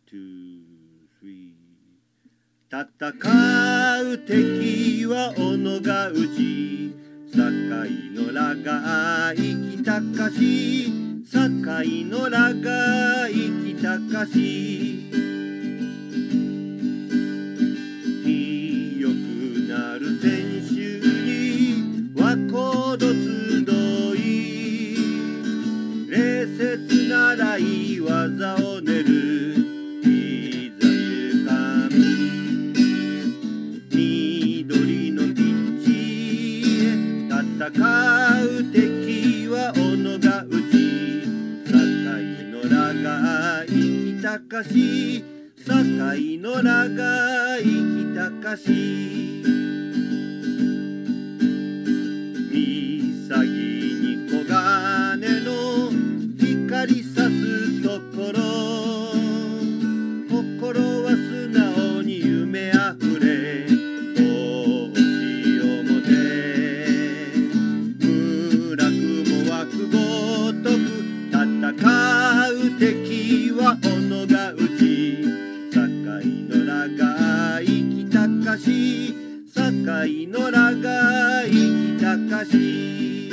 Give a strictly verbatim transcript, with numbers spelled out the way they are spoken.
トゥースリー戦う敵は己が内堺のらが生きたかし堺のらが生きたかし清くなる選手に和光度集い礼節ならい技を練るいざゆかみ緑のピッチへ戦う敵は己が内堺のらが生きたかし堺のらが生きたかし潔に黄金の光さすところ心は素直に夢あふれ星をもて村雲湧くごとく戦う敵は己が内堺のらが生きたかし堺のらが生きたかし